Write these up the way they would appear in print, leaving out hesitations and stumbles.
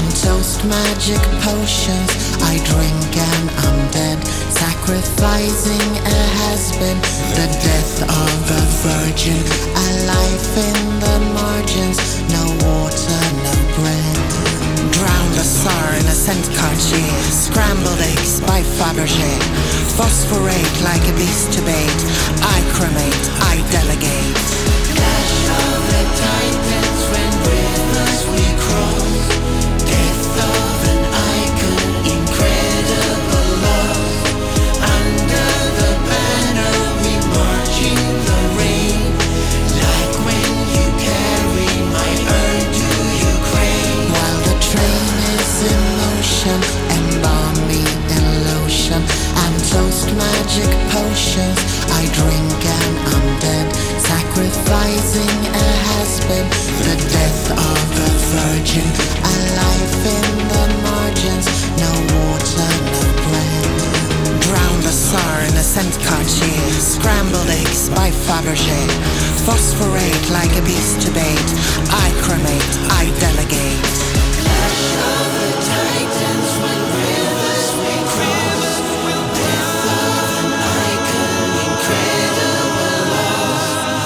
and toast magic potions. I drink and I'm dead, sacrificing a has-been, the death of a virgin, a life in the margins, no water, no bread. Drowned a sour in a scent Cartier, scrambled eggs by Fabergé, phosphorate like a beast to bait, I cremate, I delegate. Clash of the titans when rivers we cross, death of an icon, incredible loss. Under the banner we march in the rain, like when you carry my urn to Ukraine. While the train is in motion, embalm me in lotion and toast magic potions. I drink and I'm dead, sacrificing a has-been, the death of a virgin, a life in the margins, no water, no bread. Drowned a sour in a scent Cartier, scrambled eggs by Fabergé, phosphorate like a beast to bait, I cremate, I delegate. Clash of the titans when rivers we cross, death of an icon, incredible loss.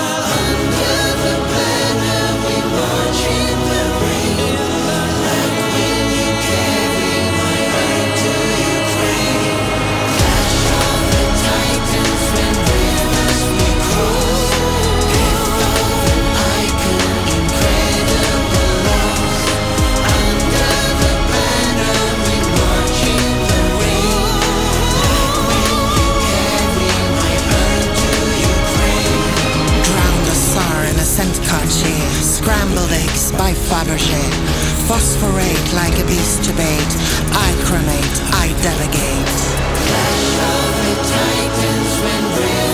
Under the banner we march in the rain, like when you carry my urn to Ukraine. Clash of the titans when rivers we cross, death of an icon, incredible loss. Under the banner we march in the rain, like when you carry my urn to Ukraine. Drowned a sour in a scent Cartier, scrambled eggs by Fabergé, phosphorate like a beast to bait, I cremate, I delegate. Clash of the titans when